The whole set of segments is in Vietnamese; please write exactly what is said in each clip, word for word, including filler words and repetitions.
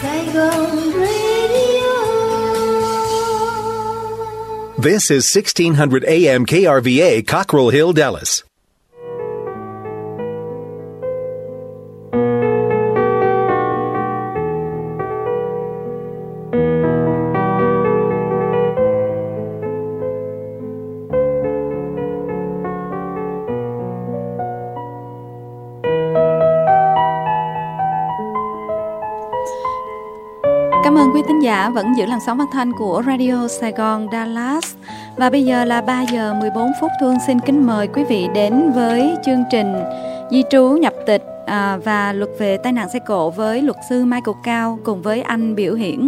Saigon Radio. This is sixteen hundred A M K R V A, Cockrell Hill, Dallas. Cảm ơn quý thính giả vẫn giữ làn sóng phát thanh của Radio Sài Gòn Dallas. Và bây giờ là ba giờ mười bốn phút. Thu Hương xin kính mời quý vị đến với chương trình Di trú nhập tịch à, và luật về tai nạn xe cộ với luật sư Michael Cao cùng với anh Biểu Hiển.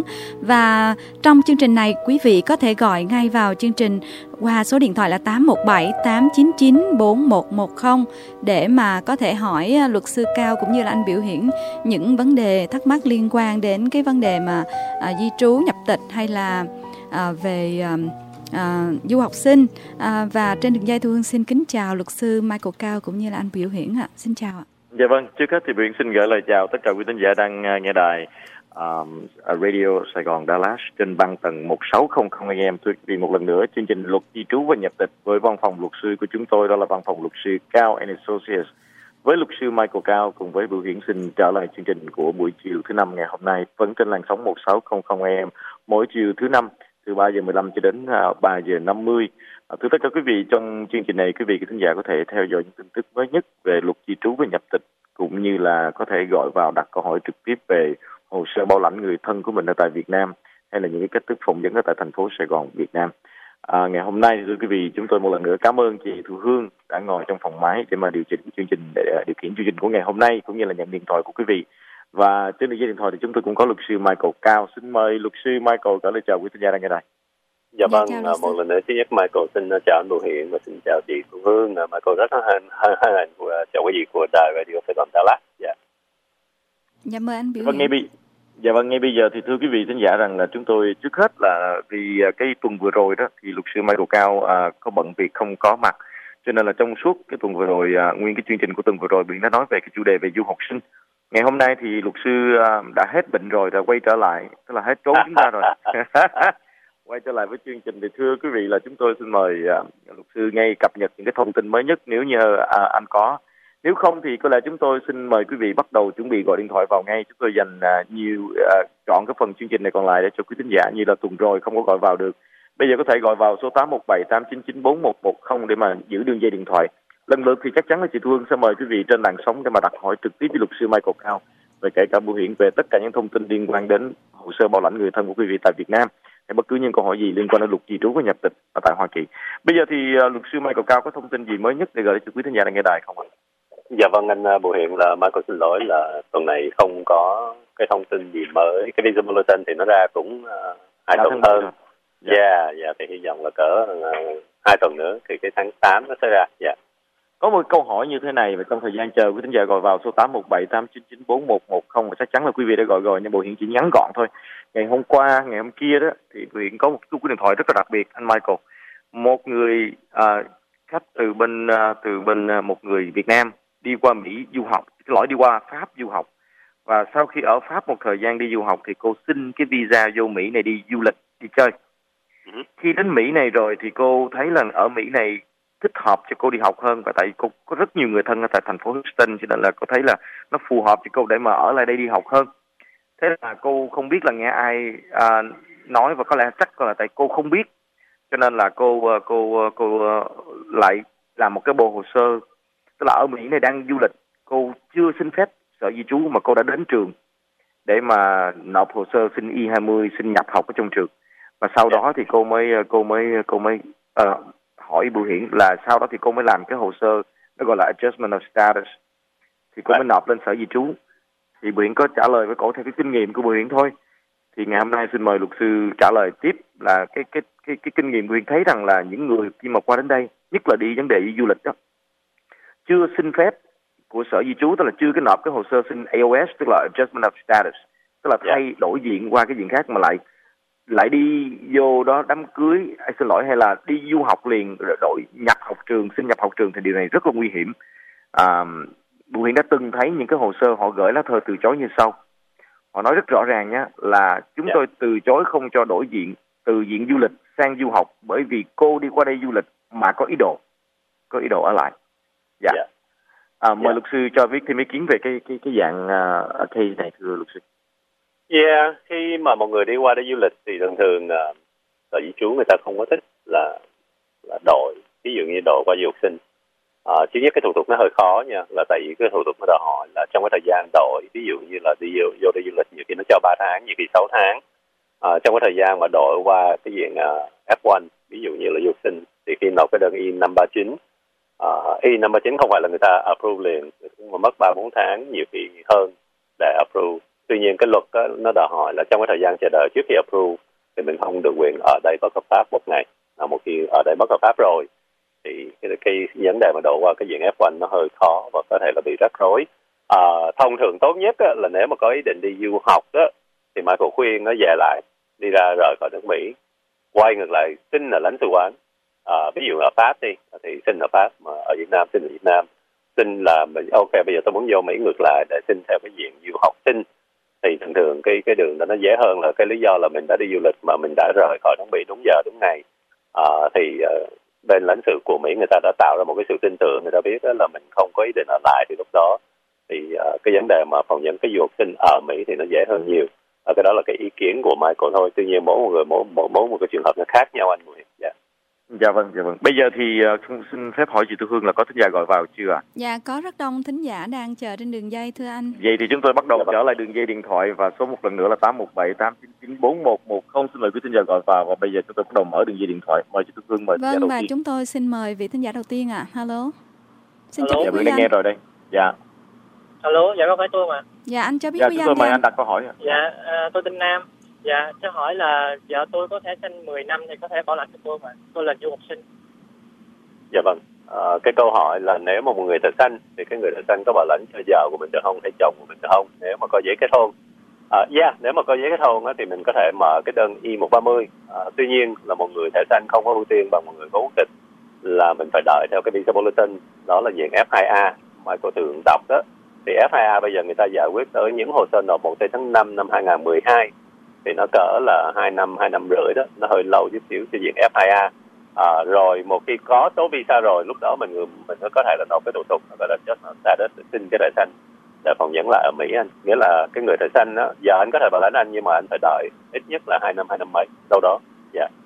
Và trong chương trình này quý vị có thể gọi ngay vào chương trình qua số điện thoại là tám một bảy tám chín chín bốn một một không để mà có thể hỏi luật sư Cao cũng như là anh Biểu Hiển những vấn đề thắc mắc liên quan đến cái vấn đề mà à, di trú nhập tịch hay là à, về à, à, du học sinh. À, và trên đường dây Thu Hương xin kính chào luật sư Michael Cao cũng như là anh Biểu Hiển ạ. Xin chào ạ. Dạ vâng, trước hết thì Biểu Hiển xin gửi lời chào tất cả quý thính giả đang uh, nghe đài um, Radio Sài Gòn Dallas trên băng tầng một sáu không không A M. Thưa quý vị, một lần nữa chương trình luật di trú và nhập tịch với văn phòng luật sư của chúng tôi, đó là văn phòng luật sư Cao and Associates, với luật sư Michael Cao cùng với Biểu Hiển xin trở lại chương trình của buổi chiều thứ năm ngày hôm nay, vẫn trên làn sóng một sáu không không A M mỗi chiều thứ năm từ ba giờ mười lăm cho đến uh, ba giờ năm mươi. Uh, thưa tất cả quý vị, trong chương trình này quý vị khán giả có thể theo dõi những tin tức mới nhất về luật di trú và nhập tịch, cũng như là có thể gọi vào đặt câu hỏi trực tiếp về hồ sơ bảo lãnh người thân của mình ở tại Việt Nam, hay là những cái cách thức phỏng vấn ở tại thành phố Sài Gòn, Việt Nam. À, ngày hôm nay thưa quý vị, chúng tôi một lần nữa cảm ơn chị Thu Hương đã ngồi trong phòng máy để mà điều chỉnh chương trình, để điều khiển chương trình của ngày hôm nay, cũng như là nhận điện thoại của quý vị. Và trên đường dây điện thoại thì chúng tôi cũng có luật sư Michael Cao. Xin mời luật sư Michael gửi lời chào quý thính giả đang nghe đài. Dạ vâng, dạ, một lần nữa thứ nhất Michael xin chào anh Bùi Hiển và xin chào chị Thu Hương. Michael rất hân hạnh chào quý vị của đài Radio Sài Gòn Dallas. Dạ. Dạ mời anh Biểu Vâng, ngay bây Dạ vâng, ngay bây giờ thì thưa quý vị thính giả rằng là chúng tôi trước hết là vì cái tuần vừa rồi đó thì luật sư Michael Cao à, có bận việc không có mặt, cho nên là trong suốt cái tuần vừa rồi, à, nguyên cái chương trình của tuần vừa rồi Biển đã nói về cái chủ đề về du học sinh. Ngày hôm nay thì luật sư à, đã hết bệnh rồi, đã quay trở lại, tức là hết trốn chúng ta rồi. Quay trở lại với chương trình thì thưa quý vị là chúng tôi xin mời uh, luật sư ngay cập nhật những cái thông tin mới nhất nếu như uh, anh có. Nếu không thì có lẽ chúng tôi xin mời quý vị bắt đầu chuẩn bị gọi điện thoại vào ngay. Chúng tôi dành uh, nhiều uh, chọn cái phần chương trình này còn lại để cho quý thính giả như là tuần rồi không có gọi vào được. Bây giờ có thể gọi vào số tám một bảy tám chín chín bốn một một không để mà giữ đường dây điện thoại. Lần lượt thì chắc chắn là chị Thu Hương sẽ mời quý vị trên làn sóng để mà đặt hỏi trực tiếp với luật sư Michael Cao về kể cả Bùi Hiển về tất cả những thông tin liên quan đến hồ sơ bảo lãnh người thân của quý vị tại Việt Nam, hay bất cứ những câu hỏi gì liên quan đến luật di trú và nhập tịch ở tại Hoa Kỳ. Bây giờ thì uh, luật sư Michael Cao có thông tin gì mới nhất để gửi cho quý thính giả đang nghe đài không ạ? Dạ vâng, anh uh, Bùi Hiển, là Michael xin lỗi là tuần này không có cái thông tin gì mới. Cái visa bulletin thì nó ra cũng uh, hai tuần hơn. Dạ, yeah, dạ thì hy vọng là cỡ uh, hai tuần nữa thì cái tháng tám nó sẽ ra. Dạ. Yeah. Có một câu hỏi như thế này, và trong thời gian chờ quý thính giả gọi vào số tám một bảy tám chín chín bốn một một không, và chắc chắn là quý vị đã gọi rồi, nhưng Bùi Hiển chỉ nhắn gọn thôi. Ngày hôm qua, ngày hôm kia đó thì Bùi Hiển có một cuộc điện thoại rất là đặc biệt, anh Michael. Một người à, khách từ bên à, từ bên à, một người Việt Nam đi qua Mỹ du học, lỗi đi qua Pháp du học, và sau khi ở Pháp một thời gian đi du học thì cô xin cái visa vô Mỹ này đi du lịch, đi chơi. Uh-huh. Khi đến Mỹ này rồi thì cô thấy là ở Mỹ này thích hợp cho cô đi học hơn, và tại cô có rất nhiều người thân ở tại thành phố Houston, cho nên là cô thấy là nó phù hợp cho cô để mà ở lại đây đi học hơn. Thế là cô không biết là nghe ai à, nói, và có lẽ chắc là tại cô không biết, cho nên là cô cô cô lại làm một cái bộ hồ sơ, tức là ở Mỹ này đang du lịch, cô chưa xin phép sở di trú mà cô đã đến trường để mà nộp hồ sơ xin I hai mươi, xin nhập học ở trong trường, và sau đó thì cô mới cô mới cô mới uh, hỏi Bùi Hiển là sau đó thì cô mới làm cái hồ sơ nó gọi là adjustment of status, thì cô mới nộp lên sở di trú. Thì Bùi Hiển có trả lời với cổ theo cái kinh nghiệm của Bùi Hiển thôi. Thì ngày hôm nay xin mời luật sư trả lời tiếp là cái cái cái cái kinh nghiệm Bùi Hiển thấy rằng là những người khi mà qua đến đây, nhất là đi vấn đề đi du lịch đó, chưa xin phép của sở di trú, tức là chưa cái nộp cái hồ sơ xin A O S, tức là adjustment of status, tức là thay yeah. đổi diện qua cái diện khác, mà lại lại đi vô đó đám cưới, à, xin lỗi hay là đi du học liền, đội nhập học trường, xin nhập học trường, thì điều này rất là nguy hiểm. À, Bùi Hiển đã từng thấy những cái hồ sơ họ gửi lá thư từ chối như sau: họ nói rất rõ ràng nhé, là chúng Dạ. tôi từ chối không cho đổi diện từ diện du lịch sang du học bởi vì cô đi qua đây du lịch mà có ý đồ, có ý đồ ở lại. Dạ. Dạ. À, mời Dạ. luật sư cho biết thêm ý kiến về cái cái cái dạng uh, case này, thưa luật sư. Yeah, khi mà một người đi qua để du lịch thì thường thường uh, tờ di trú người ta không có thích là là đổi, ví dụ như đổi qua du học sinh. Uh, thứ nhất cái thủ tục nó hơi khó nha, là tại vì cái thủ tục nó đòi hỏi là trong cái thời gian đổi, ví dụ như là đi vô, vô đi du lịch nhiều khi nó cho ba tháng, nhiều khi sáu tháng. Uh, trong cái thời gian mà đổi qua cái diện uh, F một, ví dụ như là du học sinh, thì khi nộp cái đơn I năm ba chín, uh, I năm ba chín không phải là người ta approve liền, mà mất ba bốn tháng, nhiều khi hơn để approve. Tuy nhiên cái luật đó, nó đòi hỏi là trong cái thời gian chờ đợi trước khi approve thì mình không được quyền ở đây bất hợp pháp một ngày. À, một khi ở đây bất hợp pháp rồi thì cái, cái vấn đề mà đổ qua cái diện F một nó hơi khó và có thể là bị rắc rối. À, thông thường tốt nhất á, là nếu mà có ý định đi du học đó, thì Michael khuyên nó về lại, đi ra rời khỏi nước Mỹ, quay ngược lại xin ở lãnh sự quán. À, ví dụ ở Pháp đi thì xin ở Pháp, mà ở Việt Nam xin ở Việt Nam. Xin là mình ok bây giờ tôi muốn vô Mỹ ngược lại để xin theo cái diện du học sinh, thì thường thường cái cái đường đó nó dễ hơn là cái lý do là mình đã đi du lịch mà mình đã rời khỏi nước Mỹ đúng giờ đúng ngày. À, thì uh, bên lãnh sự của Mỹ người ta đã tạo ra một cái sự tin tưởng, người ta biết đó là mình không có ý định ở lại, thì lúc đó thì uh, cái vấn đề mà phỏng vấn cái du học sinh ở Mỹ thì nó dễ hơn nhiều. À, cái đó là cái ý kiến của Michael thôi. Tuy nhiên mỗi một người mỗi mỗi, mỗi một cái trường hợp nó khác nhau anh Nguyễn. Dạ. Dạ vâng, dạ vâng. Bây giờ thì uh, xin phép hỏi chị Thu Hương là có thính giả gọi vào chưa ạ? À? Dạ, có rất đông thính giả đang chờ trên đường dây thưa anh. Vậy thì chúng tôi bắt đầu Dạ, trở lại đường dây điện thoại và số một lần nữa là tám một bảy tám chín chín bốn một một không. Xin mời quý thính giả gọi vào và bây giờ chúng tôi bắt đầu mở đường dây điện thoại. Mời chị Thu Hương mời thính giả Vâng, đầu và tiên. chúng tôi xin mời vị thính giả đầu tiên ạ. À. Hello. Xin Hello. chào Dạ, quý Vương đang anh. nghe rồi đây. Dạ. Alo, dạ có phải tôi mà. Dạ, anh cho biết Dạ, quý chúng anh tôi mời nha. anh đặt câu hỏi ạ. Dạ, à, tôi tên Nam. Dạ, cho hỏi là vợ tôi có thẻ xanh mười năm thì có thể bảo lãnh cho tôi mà. Tôi là du học sinh. Dạ vâng. À, cái câu hỏi là nếu mà một người thẻ xanh thì cái người thẻ xanh có bảo lãnh cho vợ của mình được không, hay chồng của mình được không, nếu mà có giấy kết hôn. À, yeah, nếu mà có giấy kết hôn á, thì mình có thể mở cái đơn I một ba mươi. À, tuy nhiên là một người thẻ xanh không có ưu tiên bằng một người có quốc tịch, là mình phải đợi theo cái visa bulletin, đó là diện F hai A mà cô thường đọc đó. Thì F hai A bây giờ người ta giải quyết tới những hồ sơ nộp một tháng năm năm hai nghìn không trăm mười hai, thì nó cỡ là hai năm, hai năm rưỡi đó, nó hơi lâu chút xíu cho diện F hai A. À, rồi một khi có số visa rồi, lúc đó mình mình có thể là nộp cái thủ tục gọi là just status để xin cái thẻ xanh để phỏng vấn lại ở Mỹ anh. Nghĩa là cái người thẻ xanh đó, giờ anh có thể bảo lãnh anh nhưng mà anh phải đợi ít nhất là hai năm, hai năm mấy đâu đó. Dạ. Yeah.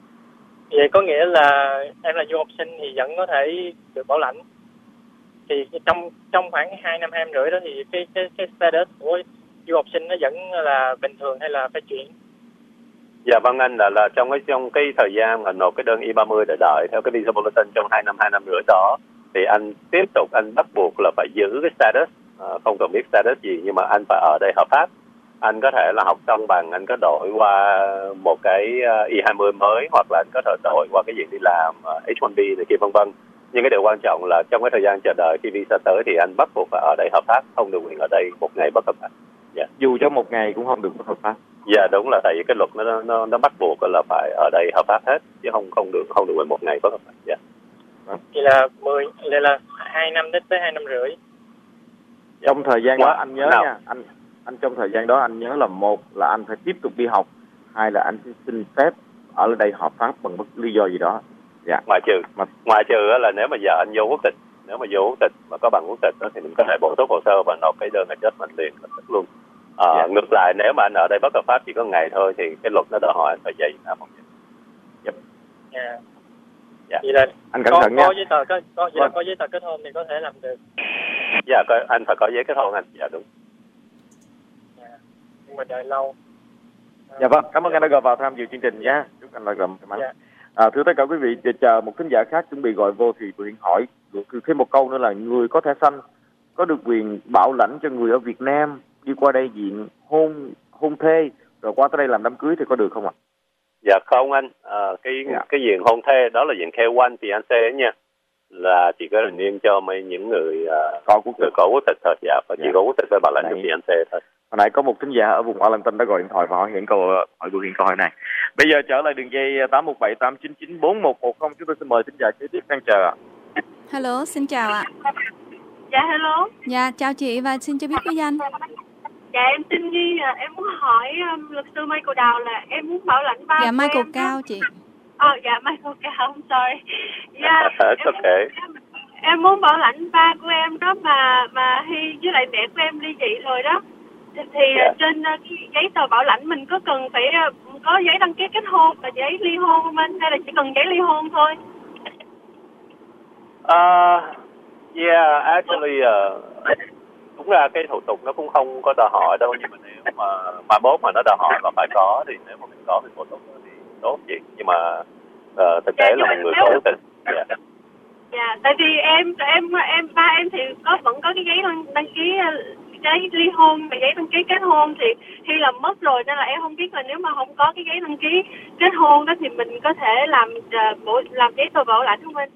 Vậy có nghĩa là em là du học sinh thì vẫn có thể được bảo lãnh. Thì trong trong khoảng hai năm, hai năm rưỡi đó thì cái cái cái status của du học sinh nó vẫn là bình thường hay là phải chuyển? Dạ vâng anh, là là trong cái trong cái thời gian mà nộp cái đơn I ba mươi để đợi theo cái visa bulletin trong hai năm, hai năm rưỡi đó, thì anh tiếp tục anh bắt buộc là phải giữ cái status, à, không cần biết status gì nhưng mà anh phải ở đây hợp pháp. Anh có thể là học xong bằng, anh có đổi qua một cái I hai mươi mới, hoặc là anh có thể đổi qua cái diện đi làm H một B này kia vân vân. Nhưng cái điều quan trọng là trong cái thời gian chờ đợi khi visa tới thì anh bắt buộc phải ở đây hợp pháp, không được quyền ở đây một ngày bất hợp pháp. Dạ. Dù cho một ngày cũng không được bất hợp pháp. Dạ đúng, là tại vì cái luật nó nó nó bắt buộc là phải ở đây hợp pháp hết, chứ không không được không được quyền một ngày bất hợp pháp. Dạ. Vậy là mười, vậy là hai năm đến tới hai năm rưỡi. Trong thời gian đó anh nhớ nào. nha, anh anh trong thời gian đó anh nhớ là một là anh phải tiếp tục đi học, hai là anh sẽ xin phép ở đây hợp pháp bằng bất lý do gì đó. Dạ. Ngoài trừ mà... ngoài trừ là nếu mà giờ anh vô quốc tịch, nếu mà vô quốc tịch mà có bằng quốc tịch đó, thì mình có thể bổ túc hồ sơ và nộp cái đơn adjustment liền lập tức luôn. À, dạ. Ngược lại nếu mà anh ở đây bất hợp pháp chỉ có ngày thôi thì cái luật nó đòi hỏi anh phải về Việt Nam một ngày. Yep. Yeah. Dạ. Vậy là anh cẩn có, thận nha. Có giấy tờ có có vậy là có giấy tờ kết hôn thì có thể làm được. Dạ, có, anh phải có giấy kết hôn anh. Dạ đúng. Dạ. Nhưng mà đợi lâu. Dạ vâng, cảm ơn dạ. anh đã gọi vào tham dự chương trình nhé. Chúc anh là gặp may mắn. Dạ. À, thưa tất cả quý vị, chờ một thính giả khác chuẩn bị gọi vô thì tôi hiện hỏi thêm một câu nữa là người có thẻ xanh có được quyền bảo lãnh cho người ở Việt Nam đi qua đây diện hôn hôn thê rồi qua tới đây làm đám cưới thì có được không ạ? Dạ không anh, à, cái dạ. cái diện hôn thê đó là diện K một fiancé nha, là chỉ có hình niên cho mấy những người uh, có quốc tịch có quốc tịch thôi. Dạ, và dạ. chỉ có quốc tịch phải bảo lãnh cho fiancé thôi. Hồi nãy có một thính giả ở vùng Arlington đã gọi điện thoại và hỏi hiện câu hỏi biểu hiện câu hỏi này. Bây giờ trở lại đường dây tám một bảy tám chín chín bốn một một không, chúng tôi xin mời thính giả kế tiếp đang chờ ạ. Hello, xin chào ạ. Dạ hello. Dạ chào chị và xin cho biết quý danh. Dạ em xin ghi, em muốn hỏi um, luật sư Michael Đào là em muốn bảo lãnh ba Dạ của Michael em Cao đó. chị. Ờ dạ Michael Cao, I'm sorry. Dạ It's em, okay. em, em muốn bảo lãnh ba của em đó mà mà Hy với lại mẹ của em ly dị rồi đó. Thì, thì Dạ. trên uh, cái giấy tờ bảo lãnh mình có cần phải uh, có giấy đăng ký kết hôn và giấy ly hôn không anh, hay là chỉ cần giấy ly hôn thôi? Uh, yeah, actually, uh, đúng ra cái thủ tục nó cũng không có đòi hỏi đâu, nhưng mà nếu mà mai mốt mà nó đòi hỏi mà phải có thì nếu mà mình có thì một lúc thì tốt vậy. Nhưng mà uh, thực tế Dạ, là một người nếu- cố tình. Yeah. Dạ, tại vì em em em ba em thì có vẫn có cái giấy đăng, đăng ký uh, giấy ly hôn và giấy đăng ký kết hôn thì khi làm mất rồi, nên là em không biết là nếu mà không có cái giấy đăng ký kết hôn đó thì mình có thể làm uh, bộ, làm giấy tờ bảo lãnh không anh?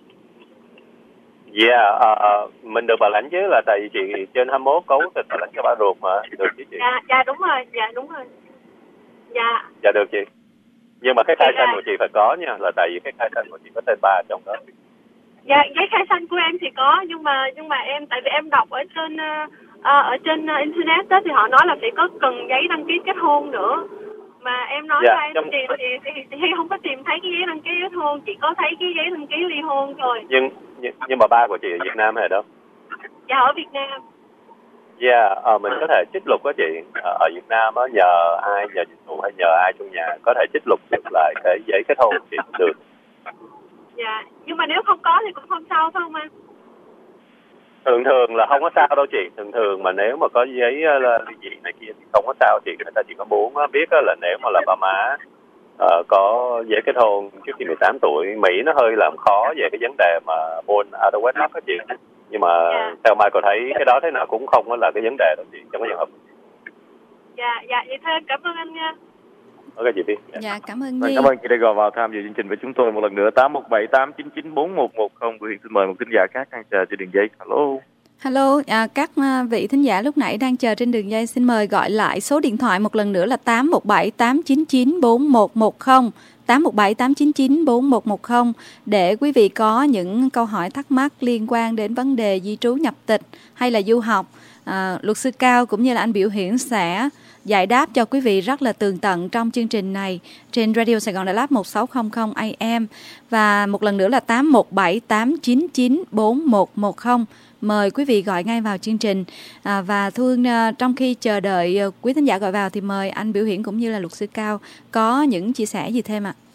Yeah, uh, mình được bảo lãnh chứ, là tại vì chị trên hai mươi mốt có quốc tịch bảo lãnh cho ba ruột mà, được chứ chị? Dạ, dạ đúng rồi, dạ đúng rồi. Dạ. Dạ được chị. Nhưng mà cái khai Dạ. sinh của chị phải có nha, là tại vì cái khai sinh của chị có tên ba trong đó. Dạ, giấy khai sinh của em thì có, nhưng mà nhưng mà em tại vì em đọc ở trên uh, uh, ở trên uh, internet đó thì họ nói là phải có cần giấy đăng ký kết hôn nữa. Mà em nói Dạ, ra em trong- tìm thì, thì, thì, thì không có tìm thấy cái giấy đăng ký kết hôn, chỉ có thấy cái giấy đăng ký ly hôn thôi. Nhưng, nhưng nhưng mà ba của chị ở Việt Nam hay đâu? Dạ ở Việt Nam. Yeah, uh, mình có thể trích lục đó chị. Uh, ở Việt Nam á, nhờ ai, nhờ dịch vụ hay nhờ ai trong nhà có thể trích lục được lại cái giấy kết hôn của chị cũng được. Dạ, nhưng mà nếu không có thì cũng không sao phải không anh? Thường thường là không có sao đâu chị. Thường thường mà nếu mà có giấy uh, ly dị này kia thì không có sao chị. Người ta chỉ có muốn uh, biết uh, là nếu mà là ba má uh, có giấy kết hôn trước khi mười tám tuổi. Mỹ nó hơi làm khó về cái vấn đề mà born out of wedlock đó chị. Nhưng mà Dạ. theo Michael thấy cái đó thế nào cũng không có là cái vấn đề đâu chị, trong cái trường hợp. Dạ, dạ, vậy thôi, cảm ơn anh nha. Ok chị Phi. Yeah. Dạ cảm ơn Vâng, Nhi. cảm ơn chị đã gọi vào tham dự chương trình với chúng tôi một lần nữa. Tám một bảy tám chín chín bốn một một không. Quý vị xin mời một thính giả khác đang chờ trên đường dây. Hello. Hello, à, các à, vị thính giả lúc nãy đang chờ trên đường dây xin mời gọi lại số điện thoại một lần nữa là tám một bảy tám chín chín bốn một một không, tám một bảy tám chín chín bốn một một không để quý vị có những câu hỏi thắc mắc liên quan đến vấn đề di trú nhập tịch hay là du học. À, luật sư Cao cũng như là anh Biểu Hiển sẽ giải đáp cho quý vị rất là tường tận trong chương trình này trên Radio Sài Gòn Đà Lạt một sáu không không A M, và một lần nữa là tám một bảy tám chín chín bốn một một không. Mời quý vị gọi ngay vào chương trình. À, và Thu Hương, à, trong khi chờ đợi à, quý thính giả gọi vào thì mời anh Biểu Hiển cũng như là luật sư Cao có những chia sẻ gì thêm ạ?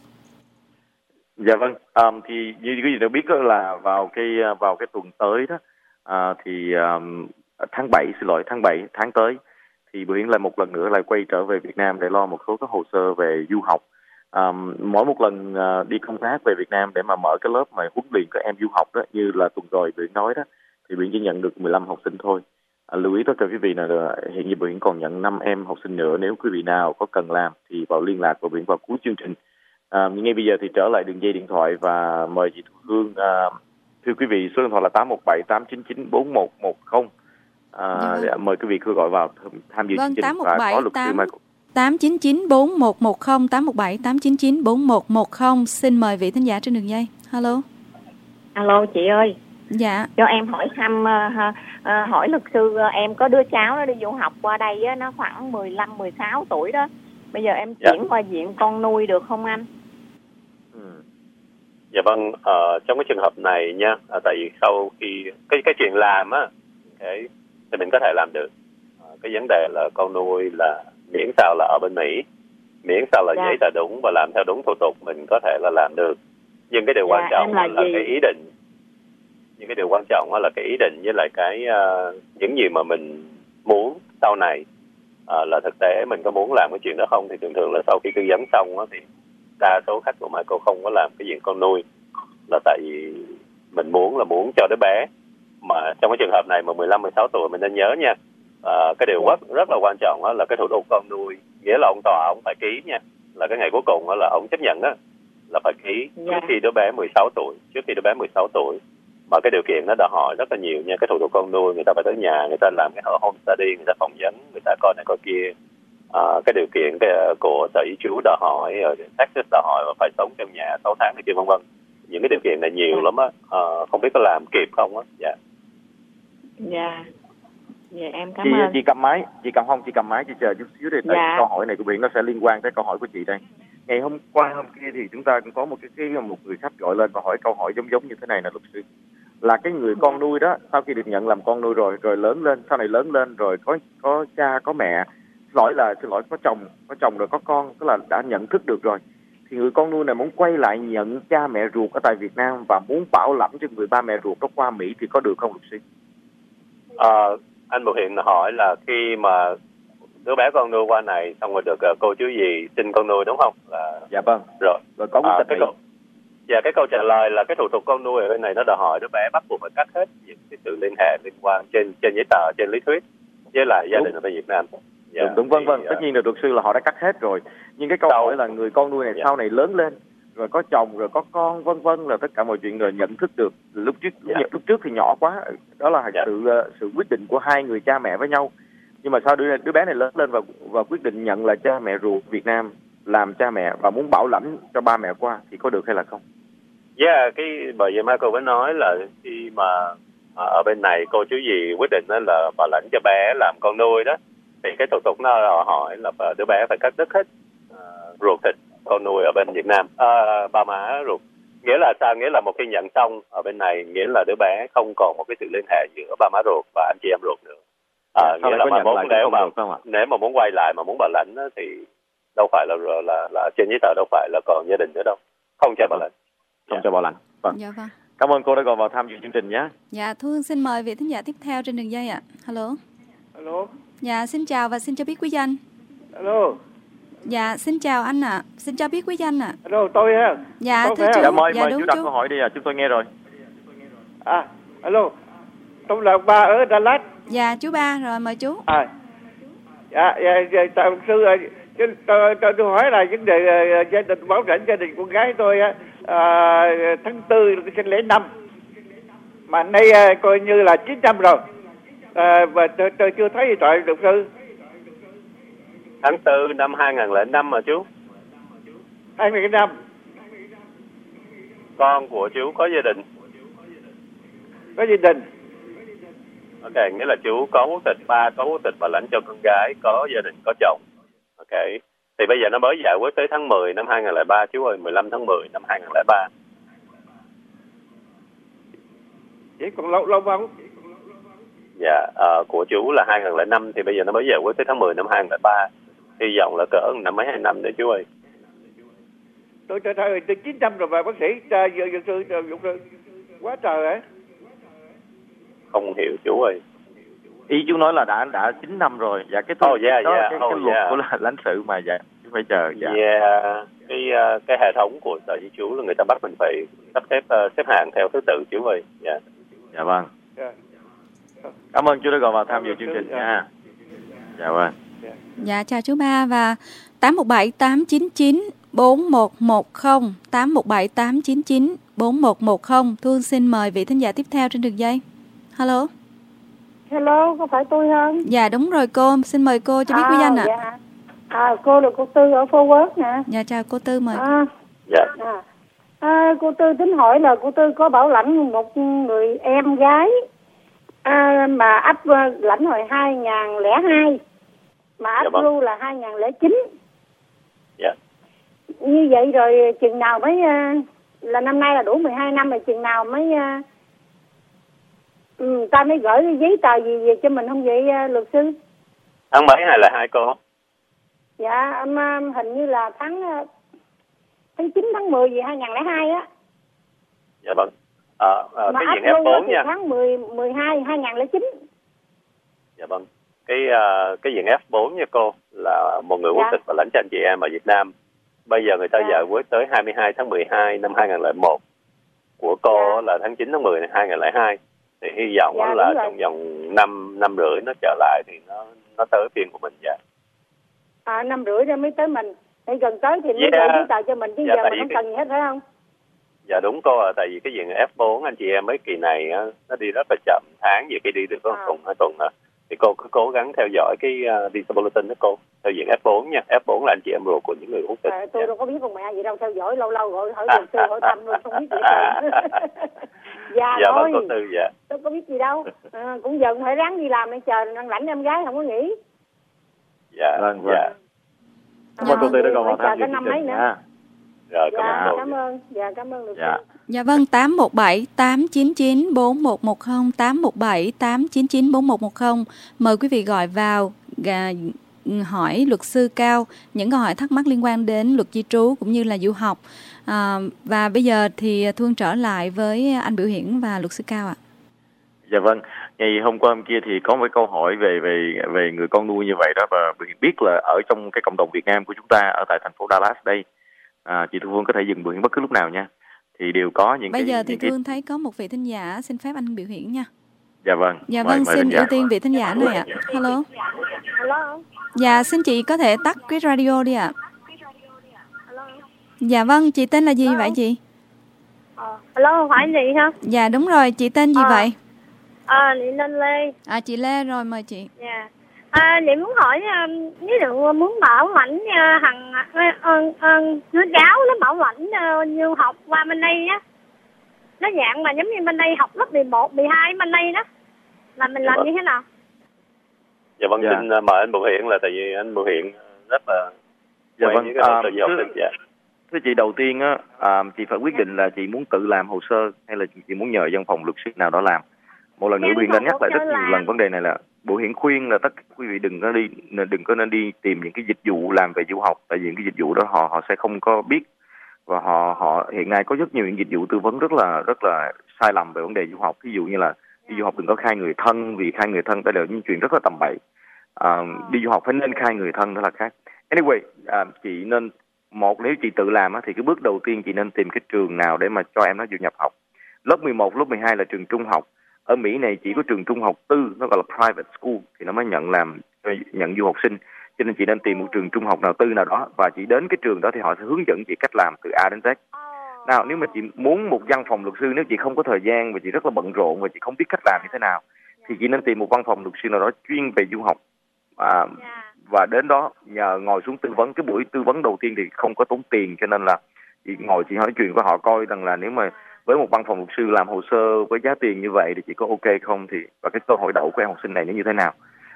Dạ vâng, um, thì như quý vị đã biết đó là vào cái vào cái tuần tới đó, à, thì um, tháng bảy, xin lỗi, tháng bảy, tháng tới thì Bửu Hiển lại một lần nữa lại quay trở về Việt Nam để lo một số các hồ sơ về du học. Um, mỗi một lần uh, đi công tác về Việt Nam để mà mở cái lớp mà huấn luyện các em du học đó, như là tuần rồi Bửu Hiển nói đó, thì Bửu Hiển chỉ nhận được mười lăm học sinh thôi. À, lưu ý tất cả quý vị là hiện giờ Bửu Hiển còn nhận năm em học sinh nữa. Nếu quý vị nào có cần làm thì vào liên lạc với Bửu Hiển vào cuối chương trình. À, ngay bây giờ thì trở lại đường dây điện thoại và mời chị Thu Hương. À, thưa quý vị, số điện thoại là tám một bảy tám chín chín bốn một một không. À, Dạ vâng. mời quý vị cứ gọi vào tham dự Vâng, chương trình tám một và bảy có luật sư tám Michael. tám chín chín bốn một một không, tám một bảy tám chín chín bốn một một không. Xin mời vị thính giả trên đường dây. Hello. Alo chị ơi, Dạ. cho em hỏi thăm uh, uh, hỏi luật sư, uh, em có đứa cháu nó đi du học qua đây á, nó khoảng mười lăm mười sáu tuổi đó. Bây giờ em Dạ. chuyển qua diện con nuôi được không anh? Ừ. Dạ vâng, ờ, trong cái trường hợp này nha, à, tại vì sau khi cái cái chuyện làm á, cái thì mình có thể làm được. À, cái vấn đề là con nuôi là miễn sao là ở bên Mỹ, miễn sao là Dạ. giấy tờ đúng và làm theo đúng thủ tục, mình có thể là làm được. Nhưng cái điều Dạ, quan trọng em là là, gì? cái ý định. Nhưng cái điều quan trọng là cái ý định với lại cái uh, những gì mà mình muốn sau này. À, là thực tế mình có muốn làm cái chuyện đó không, thì thường thường là sau khi tư vấn xong á, thì đa số khách của Michael không có làm cái diện con nuôi, là tại vì mình muốn là muốn cho đứa bé. Mà trong cái trường hợp này mà mười lăm mười sáu tuổi mình nên nhớ nha, à, cái điều rất rất là quan trọng á, là cái thủ tục con nuôi, nghĩa là ông tòa ông phải ký nha, là cái ngày cuối cùng á, là ông chấp nhận á, là phải ký Dạ. trước khi đứa bé mười sáu tuổi, trước khi đứa bé mười sáu tuổi. Mà cái điều kiện nó đòi hỏi rất là nhiều nha. Cái thủ tục con nuôi người ta phải tới nhà, người ta làm cái home study, người ta phỏng vấn, người ta coi này coi kia. À, cái điều kiện cái, của sở di trú đòi hỏi, rồi taxes đòi hỏi, và phải sống trong nhà sáu tháng này kia vân vân. Những cái điều kiện này nhiều lắm á, à, không biết có làm kịp không á. Dạ. Dạ. Dạ, em cảm chị ơn. chị cầm máy, chị cầm không chị cầm máy chị chờ chút xíu đi. Tại Dạ. câu hỏi này của Biển nó sẽ liên quan tới câu hỏi của chị đây. Ngày hôm qua hôm kia thì chúng ta cũng có một cái, cái một người khách gọi lên câu hỏi câu hỏi giống giống như thế này nè luật sư, là cái người con nuôi đó sau khi được nhận làm con nuôi rồi rồi lớn lên, sau này lớn lên rồi có có cha có mẹ, xin lỗi là xin lỗi có chồng có chồng rồi có con, tức là đã nhận thức được rồi, thì người con nuôi này muốn quay lại nhận cha mẹ ruột ở tại Việt Nam và muốn bảo lãnh cho người ba mẹ ruột đó qua Mỹ thì có được không luật sư? Ờ, anh Bảo Hiền hỏi là khi mà đứa bé con nuôi qua này xong rồi được uh, cô chú gì xin con nuôi đúng không? Là... Dạ vâng. Rồi. Rồi có quốc tịch à, Mỹ. Dạ, cái câu trả lời là cái thủ tục con nuôi ở bên này nó đòi hỏi đứa bé bắt buộc phải cắt hết những cái sự liên hệ liên quan trên trên giấy tờ, trên lý thuyết với lại gia đình ở bên Việt Nam. Dạ. Đúng, đúng vâng vâng. Tất nhiên là luật sư là họ đã cắt hết rồi. Nhưng cái câu Sau... hỏi là người con nuôi này dạ. sau này lớn lên rồi có chồng rồi có con vân vân là tất cả mọi chuyện rồi nhận thức được. Lúc trước dạ. lúc trước thì nhỏ quá, đó là dạ. sự sự quyết định của hai người cha mẹ với nhau. Nhưng mà sau đứa đứa bé này lớn lên và và quyết định nhận là cha mẹ ruột Việt Nam làm cha mẹ và muốn bảo lãnh cho ba mẹ qua thì có được hay là không? Dạ, yeah, cái bởi vì Michael mới nói là khi mà ở bên này cô chú gì quyết định đó là bảo lãnh cho bé làm con nuôi đó, thì cái thủ tục nó đòi hỏi là đứa bé phải cắt đứt hết uh, ruột thịt con nuôi ở bên Việt Nam, uh, ba má ruột. Nghĩa là sao? Nghĩa là một khi nhận xong ở bên này, nghĩa là đứa bé không còn một cái sự liên hệ giữa ba má ruột và anh chị em ruột nữa. À, nghĩa là mà muốn nếu mà nếu mà muốn quay lại mà muốn bảo lãnh đó, thì đâu phải là là là trên giấy tờ đâu phải là còn gia đình nữa đâu, không cho bảo lãnh. Không yeah. cho bảo lãnh. Vâng. Dạ vâng. Cảm ơn cô đã gọi vào tham dự chương trình nhé. Dạ, Thu Hương xin mời vị thính giả tiếp theo trên đường dây ạ. Hello. Hello. Dạ, xin chào và xin cho biết quý danh. Hello. Dạ, xin chào anh ạ. À. Xin cho biết quý danh ạ. À. Hello, tôi ha. Dạ, tôi thưa chú. Dạ, mời, dạ, mời đúng chú đặt chú. câu hỏi đi à, chúng tôi nghe rồi. À, hello. Tôi là ba ở Dallas. Dạ, chú ba rồi, mời chú. À. Dạ, dạ, dạ chào sư ơi. Tôi, tôi, tôi, tôi hỏi là vấn đề uh, gia đình bảo lãnh gia đình con gái tôi uh, tháng tư sinh lễ năm mà nay uh, coi như là chín năm rồi uh, và tôi, tôi chưa thấy gì tội luật sư. Tháng tư năm hai nghìn lẻ năm mà chú. hai nghìn lẻ năm. Con của chú có gia đình. Có gia đình. Ok, nghĩa là chú có quốc tịch, ba có quốc tịch bảo lãnh cho con gái, có gia đình, có chồng. Ok, thì bây giờ nó mới giải quyết tới tháng mười năm hai nghìn lẻ ba chú ơi, mười lăm tháng mười năm hai nghìn lẻ ba. Vậy còn lâu lâu không? Dạ, uh, của chú là hai nghìn lẻ năm thì bây giờ nó mới giải quyết tới tháng mười năm hai nghìn lẻ ba. Hy vọng là cỡ năm mấy hai năm nữa chú ơi. Tôi tôi tôi, tôi chín trăm rồi mà bác sĩ giờ giờ sư sư quá trời hả? Không hiểu chú ơi. Ý chú nói là đã đã chín năm rồi. Dạ cái tôi oh, yeah, đó yeah. cái, oh, cái luật yeah. của là lãnh sự mà dạ chú phải chờ. Dạ. Yeah. Cái uh, cái hệ thống của sở di trú là người ta bắt mình phải sắp xếp uh, xếp hạng theo thứ tự chú ơi. Dạ. Yeah. Dạ vâng. Yeah. Cảm ơn chú đã gọi vào tham dự chương trình nha. Dạ vâng. Dạ chào chú ba và tám một bảy tám chín chín bốn một một không tám một bảy tám chín chín bốn một một không. Thu xin mời vị thính giả tiếp theo trên đường dây. Hello. Hello, có phải tôi không? Dạ đúng rồi cô, xin mời cô cho biết quý danh ạ. À, dạ. À, cô là cô Tư ở Phú Quốc nè. Dạ chào cô Tư mời. À, dạ. À, à, cô Tư tính hỏi là cô Tư có bảo lãnh một người em gái à, mà ấp lãnh hồi hai nghìn lẻ hai mà ấp dạ vâng. ru là hai nghìn lẻ chín. Dạ. Như vậy rồi chừng nào mới là năm nay là đủ mười hai năm rồi chừng nào mới ừ, ta mới gửi cái giấy tờ gì về cho mình không vậy luật sư? Tháng mấy hay là hai cô? Dạ um, hình như là tháng tháng chín tháng mười gì hai nghìn lẻ hai á. Dạ vâng. À, à, mà cái diện ép bốn nha. Tháng mười, mười hai, hai nghìn lẻ chín. Dạ vâng. Cái uh, cái diện ép bốn nha cô là một người quốc dạ. tịch và lãnh cho anh chị em ở Việt Nam. Bây giờ người ta dạ. giải quyết tới hai mươi hai tháng mười hai năm hai nghìn lẻ một. Của cô dạ. là tháng chín tháng mười năm hai nghìn lẻ hai. Thì hy vọng dạ, là trong vòng năm năm rưỡi nó trở lại thì nó nó tới phiên của mình dạ. À năm rưỡi ra mới tới mình. Thì gần tới thì mới yeah. gửi giấy tờ cho mình chứ dạ, giờ mình không cái... cần gì hết phải không? Dạ đúng cô à, tại vì cái diện ép bốn anh chị em mấy kỳ này á, nó đi rất là chậm, tháng gì khi đi được có một tuần hai tuần à. Thì cô cứ cố gắng theo dõi cái uh, disability đó cô. theo diện ép bốn nha. ép bốn là anh chị em ruột của những người hút thuốc. À, tôi đâu có biết con mẹ gì đâu, theo dõi lâu lâu gọi hỏi luật sư hỏi thăm luôn, không biết gì hết. Dạ, dạ thôi, vâng, cô Tư, dạ. tôi có biết gì đâu. À, cũng dần phải ráng đi làm để chờ đang lãnh em gái không có nghỉ. Dạ, vâng, vâng. dạ. Cảm ơn cô Tư đã còn vào tham dự chương trình nữa. Rồi, dạ, cảm ơn. Cảm ơn. Dạ, cảm ơn luật sư. Dạ. Dạ vâng, tám một bảy tám chín chín bốn một một không, tám một bảy tám chín chín bốn một một không. Mời quý vị gọi vào gà, hỏi luật sư Cao những câu hỏi thắc mắc liên quan đến luật di trú cũng như là du học. À, và bây giờ thì Thương trở lại với anh Biểu Hiển và luật sư Cao ạ. Dạ vâng, ngày hôm qua hôm kia thì có một câu hỏi về về về người con nuôi như vậy đó, và Biểu Hiển biết là ở trong cái cộng đồng Việt Nam của chúng ta ở tại thành phố Dallas đây, à, chị Thu Phương có thể dừng Biểu Hiển bất cứ lúc nào nha, thì đều có những bây cái, giờ thì Thương cái... thấy có một vị thính giả xin phép anh Biểu Hiển nha. Dạ vâng. Dạ mời, vâng, mời xin ưu tiên vị thính giả này ạ. Hello. Hello. Dạ, xin chị có thể tắt cái radio đi ạ. Hello. Dạ vâng, chị tên là gì Hello. vậy chị? Ờ, hello, phải gì không? Dạ đúng rồi, chị tên gì ờ. vậy? À, chị tên Lê. À, chị Lê, rồi mời chị. Dạ. À, chị muốn hỏi, ví dụ muốn bảo lãnh hằng đứa cháu nó bảo lãnh du học qua bên đây á, nó dạng mà giống như bên đây học lớp mười một, mười hai bên đây đó, là mình dạ làm vâng. như thế nào? Dạ vâng, dạ. xin mời anh Bùi Hiển, là tại vì anh Bùi Hiển rất là dạ quen vâng. với cái hồ sơ du học sinh. Dạ. Thưa chị, đầu tiên á, à, chị phải quyết định là chị muốn tự làm hồ sơ hay là chị muốn nhờ văn phòng luật sư nào đó làm. Một lần nữa Bùi Hiển đã nhắc lại rất nhiều làm. lần vấn đề này là Bùi Hiển khuyên là tất cả quý vị đừng có đi đừng có nên đi tìm những cái dịch vụ làm về du học, tại vì những cái dịch vụ đó họ họ sẽ không có biết, và họ họ hiện nay có rất nhiều những dịch vụ tư vấn rất là rất là sai lầm về vấn đề du học. Ví dụ như là đi du học đừng có khai người thân, vì khai người thân đây là những chuyện rất là tầm bậy. À, đi du học phải nên khai người thân, đó là khác. Anyway, à, chị nên một, nếu chị tự làm á, thì cái bước đầu tiên chị nên tìm cái trường nào để mà cho em nó vô nhập học. Lớp mười một, lớp mười hai là trường trung học. Ở Mỹ này chỉ có trường trung học tư, nó gọi là private school, thì nó mới nhận làm nhận du học sinh. Cho nên chị nên tìm một trường trung học nào tư nào đó, và chị đến cái trường đó thì họ sẽ hướng dẫn chị cách làm từ A đến Z. Nào, nếu mà chị muốn một văn phòng luật sư, nếu chị không có thời gian và chị rất là bận rộn và chị không biết cách làm như thế nào, thì chị nên tìm một văn phòng luật sư nào đó chuyên về du học. À, và đến đó nhờ ngồi xuống tư vấn. Cái buổi tư vấn đầu tiên thì không có tốn tiền, cho nên là chị ngồi chị hỏi chuyện với họ coi rằng là nếu mà với một văn phòng luật sư làm hồ sơ với giá tiền như vậy thì chị có ok không, thì và cái cơ hội đậu của em học sinh này nó như thế nào.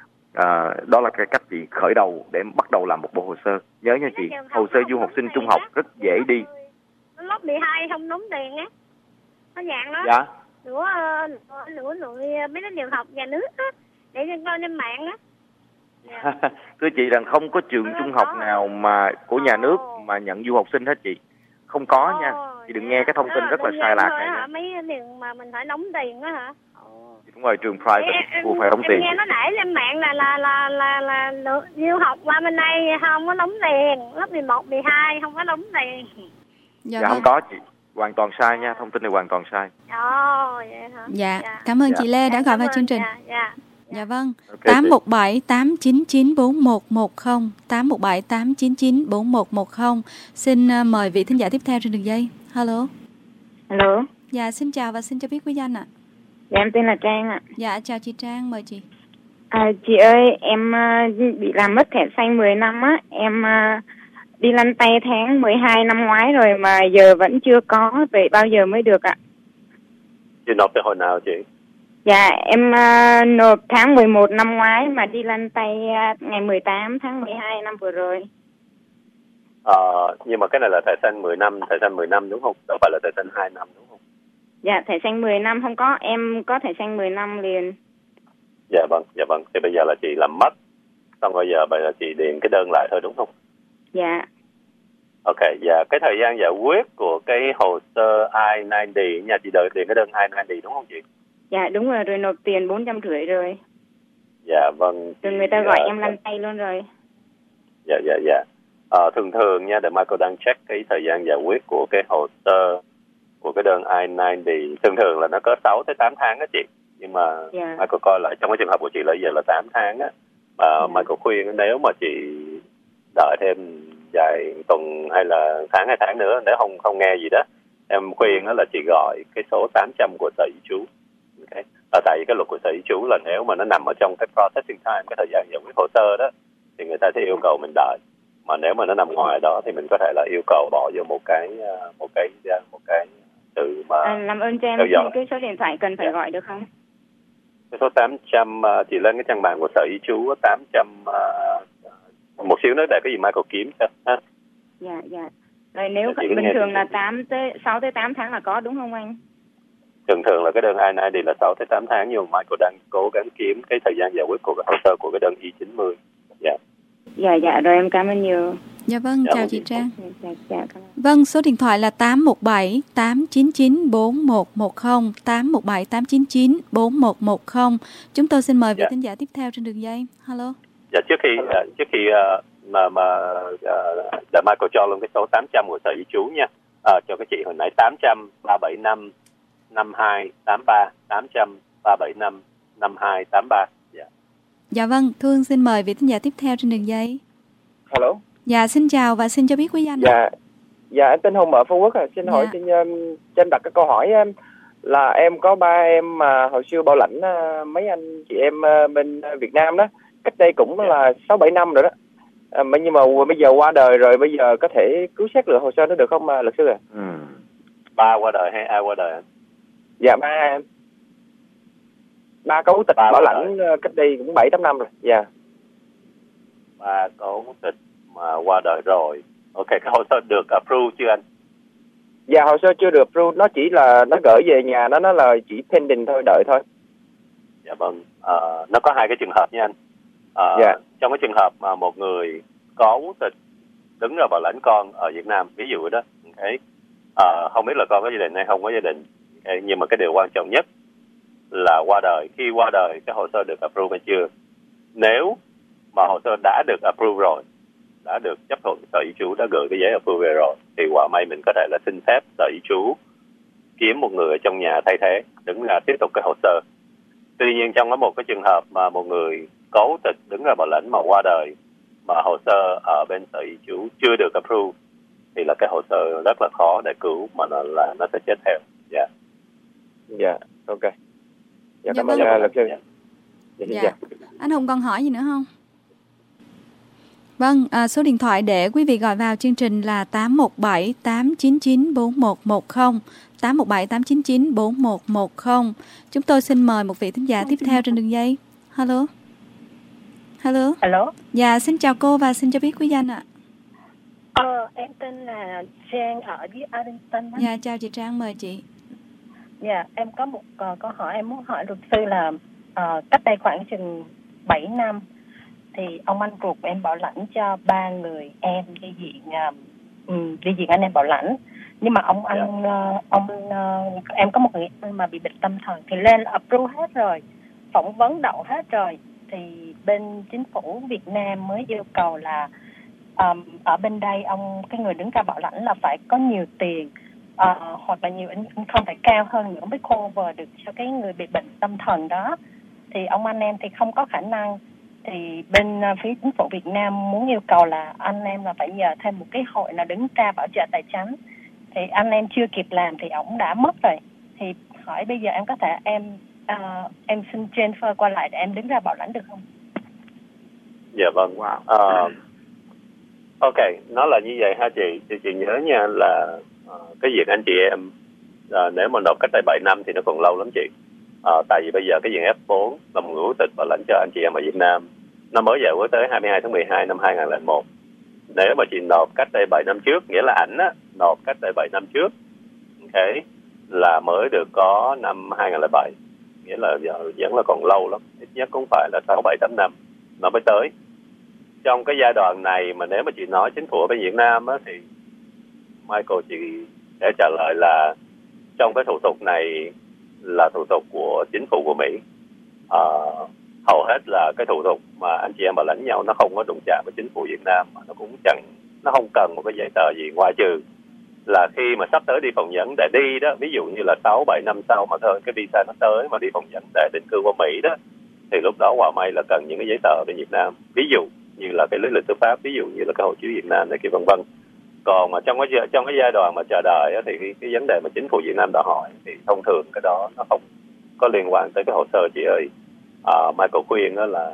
À, đó là cái cách chị khởi đầu để bắt đầu làm một bộ hồ sơ. Nhớ nha chị, hồ sơ du học sinh trung học rất dễ đi. Lớp mười hai không đóng tiền á, nó dạng đó. Dạ. Nữa nữa nữa mấy cái trường học nhà nước á, để cho con lên mạng á. Yeah. Thưa chị rằng không có trường trung học nào mà của nhà nước mà nhận du học sinh hết chị. Không có nha. Chị đừng nghe cái thông tin rất là sai lạc này nha. Mấy trường mà mình phải đóng tiền đó hả? Đúng rồi, trường private school phải đóng tiền. Em nghe nó để lên mạng là là là là là du học qua bên đây không có đóng tiền, lớp mười một, mười hai không có đóng tiền. Dạ, dạ không có chị, hoàn toàn sai nha, thông tin này hoàn toàn sai. Ồ, vậy hả? Dạ, cảm ơn dạ. chị Lê đã gọi vào chương trình. Dạ, dạ. Dạ vâng, okay, tám một bảy tám chín chín bốn một một không, tám một bảy tám chín chín bốn một một không. Xin mời vị thính giả tiếp theo trên đường dây. Hello. Hello. Dạ, xin chào và xin cho biết quý danh ạ. Dạ, em tên là Trang ạ. Dạ, chào chị Trang, mời chị. À, chị ơi, em uh, bị làm mất thẻ xanh mười năm á. Em uh, đi lăn tay tháng mười hai năm ngoái rồi mà giờ vẫn chưa có. Vậy bao giờ mới được ạ? Chị nộp từ hồi nào chị? Dạ, em uh, nộp tháng mười một năm ngoái mà đi lăn tay uh, ngày mười tám tháng mười hai năm vừa rồi. Ờ, nhưng mà cái này là thẻ xanh mười năm, thẻ xanh mười năm đúng không? Đâu phải là thẻ xanh hai năm đúng không? Dạ, thẻ xanh mười năm không có, em có thẻ xanh mười năm liền. Dạ vâng, dạ vâng. Thì bây giờ là chị làm mất, xong rồi giờ bây giờ chị điền cái đơn lại thôi đúng không? Dạ. Ok, dạ cái thời gian giải quyết của cái hồ sơ I chín mươi nha, chị đợi điền cái đơn I chín mươi đúng không chị? Dạ đúng rồi, rồi nộp tiền bốn trăm rưỡi rồi. Dạ vâng. Rồi người ta gọi dạ, em lăn tay luôn rồi. Dạ dạ dạ. À, thường thường nha, để Michael đang check cái thời gian giải quyết của cái hồ sơ của cái đơn I chín mươi, thường thường là nó có sáu tới tám tháng á chị. Nhưng mà yeah. Michael coi lại trong cái trường hợp của chị là giờ là tám tháng á. Mà yeah. Michael khuyên nếu mà chị đợi thêm vài tuần hay là tháng hai tháng nữa nếu không không nghe gì đó, em khuyên đó là chị gọi cái số tám trăm của Sở Di trú. Okay. Là tại vì cái luật của Sở Di trú là nếu mà nó nằm ở trong cái processing time, cái thời gian giải quyết hồ sơ đó, thì người ta sẽ yêu cầu mình đợi. Mà nếu mà nó nằm ngoài đó thì mình có thể là yêu cầu bỏ vô một cái một cái một cái từ mà à, làm ơn cho em theo dõi. cái số điện thoại cần phải yeah. gọi được không? Cái số tám trăm uh, chị lên cái trang mạng của Sở Di trú tám trăm uh, một xíu nữa để cái gì Michael kiếm cho ha. Dạ dạ. Rồi nếu bình thường là tám tới sáu tới tám tháng là có đúng không anh? Thường thường là cái đơn I nine đi là sáu tới tám tháng, nhưng mà Michael đang cố gắng kiếm cái thời gian giải quyết của cái hồ sơ của cái đơn I chín mươi. Dạ. Dạ dạ rồi em cảm ơn nhiều. Dạ vâng, dạ, chào chị Trang. Dạ, dạ, cảm ơn. Vâng, số điện thoại là tám một bảy tám chín chín bốn một một không, tám một bảy tám chín chín bốn một một không. Chúng tôi xin mời vị dạ. thính giả tiếp theo trên đường dây. Hello. Dạ, trước khi uh, trước khi uh, mà mà uh, để Michael cho luôn cái số tám trăm của Sở Di trú nha. Uh, cho cái chị hồi nãy tám trăm ba bảy năm năm hai tám ba, tám trăm ba bảy năm năm hai tám ba. Dạ. Dạ vâng, Thương xin mời vị thính giả tiếp theo trên đường dây. Hello. Dạ, xin chào và xin cho biết quý danh. Dạ, dạ em tên Hùng ở Phú Quốc. À. Xin dạ. hỏi xin um, cho em đặt cái câu hỏi em là em có ba em mà hồi xưa bảo lãnh uh, mấy anh chị em uh, bên Việt Nam đó, cách đây cũng dạ. là sáu bảy năm rồi đó. À, nhưng mà bây giờ qua đời rồi, bây giờ có thể cứu xét lại hồ sơ nó được không uh, luật sư à? Ừ. Ba qua đời hay ai qua đời anh? Dạ ba em. Ba có quốc tịch bảo lãnh uh, cách đây cũng bảy tám năm rồi. Dạ. Ba có quốc tịch mà qua đời rồi. Ok, cái hồ sơ được approve chưa anh? Dạ, hồ sơ chưa được approve, nó chỉ là nó gửi về nhà, nó nó là chỉ pending thôi, đợi thôi. Dạ vâng, à, nó có hai cái trường hợp nha anh. À, dạ. Trong cái trường hợp mà một người có quốc tịch đứng ra bảo lãnh con ở Việt Nam, ví dụ đó, okay. à, không biết là con có gia đình hay không có gia đình, okay. Nhưng mà cái điều quan trọng nhất là qua đời. Khi qua đời, cái hồ sơ được approve hay chưa? Nếu mà hồ sơ đã được approve rồi, đã được chấp thuận, Sở Di trú đã gửi cái giấy approve về rồi, thì quả may mình có thể là xin phép Sở Di trú kiếm một người ở trong nhà thay thế đứng ra tiếp tục cái hồ sơ. Tuy nhiên trong một cái trường hợp mà một người có quốc tịch đứng ra bảo lãnh mà qua đời mà hồ sơ ở bên Sở Di trú chưa được approve thì là cái hồ sơ rất là khó để cứu, mà nó là nó sẽ chết theo. Dạ. Dạ, ok. Dạ, cảm ơn luật sư. Dạ. Dạ. Anh Hùng còn hỏi gì nữa không? Vâng, à, số điện thoại để quý vị gọi vào chương trình là tám một bảy tám chín chín bốn một một không, tám một bảy tám chín chín bốn một một không. Chúng tôi xin mời một vị thính giả tiếp theo trên đường dây. Hello. Hello. Hello. Dạ, xin chào cô và xin cho biết quý danh ạ. Ờ, em tên là Trang ở dưới Arlington. Dạ, chào chị Trang, mời chị. Dạ, em có một uh, câu hỏi em muốn hỏi luật sư là uh, cách đây khoảng chừng bảy năm thì ông anh ruột của em bảo lãnh cho ba người em đi diện uh, um, đi diện anh em bảo lãnh, nhưng mà ông anh uh, ông uh, em có một người anh mà bị bệnh tâm thần thì lên approve hết rồi, phỏng vấn đậu hết rồi, thì bên chính phủ Việt Nam mới yêu cầu là um, ở bên đây ông cái người đứng ra bảo lãnh là phải có nhiều tiền uh, hoặc là nhiều income phải cao hơn nữa mới cover được cho cái người bị bệnh tâm thần đó. Thì ông anh em thì không có khả năng, thì bên phía chính phủ Việt Nam muốn yêu cầu là anh em là phải nhờ thêm một cái hội nào đứng ra bảo trợ tài chính, thì anh em chưa kịp làm thì ổng đã mất rồi. Thì hỏi bây giờ em có thể em uh, em xin transfer qua lại để em đứng ra bảo lãnh được không? Dạ vâng. Wow. Uh, ok, nó là như vậy ha chị. Thì chị nhớ nha là uh, cái việc anh chị em uh, nếu mà nộp cách đây bảy năm thì nó còn lâu lắm chị. Uh, tại vì bây giờ cái diện F bốn là một người quốc tịch bảo lãnh cho anh chị em ở Việt Nam, nó mới giải quyết tới hai mươi hai tháng mười hai năm hai nghìn không trăm lẻ một. Nếu mà chị nộp cách đây bảy năm trước, nghĩa là ảnh á, nộp cách đây bảy năm trước, ok, là mới được có năm hai nghìn không trăm lẻ bảy, nghĩa là giờ vẫn là còn lâu lắm, ít nhất cũng phải là sáu bảy tám năm nó mới tới. Trong cái giai đoạn này mà nếu mà chị nói chính phủ bên Việt Nam á, thì Michael chị sẽ trả lời là trong cái thủ tục này là thủ tục của chính phủ của Mỹ. À, hầu hết là cái thủ tục mà anh chị em bảo lãnh nhau nó không có đụng chạm với chính phủ Việt Nam, mà nó cũng chẳng, nó không cần một cái giấy tờ gì, ngoại trừ là khi mà sắp tới đi phỏng vấn để đi đó, ví dụ như là sáu bảy năm sau mà thôi cái visa nó tới mà đi phỏng vấn để định cư qua Mỹ đó, thì lúc đó quả may là cần những cái giấy tờ bên Việt Nam, ví dụ như là cái lý lịch tư pháp, ví dụ như là cái hộ chiếu Việt Nam này kia vân vân. Còn mà trong cái trong cái giai đoạn mà chờ đợi á, thì cái, cái vấn đề mà chính phủ Việt Nam đã hỏi thì thông thường cái đó nó không có liên quan tới cái hồ sơ chị ơi. À, Michael khuyên đó là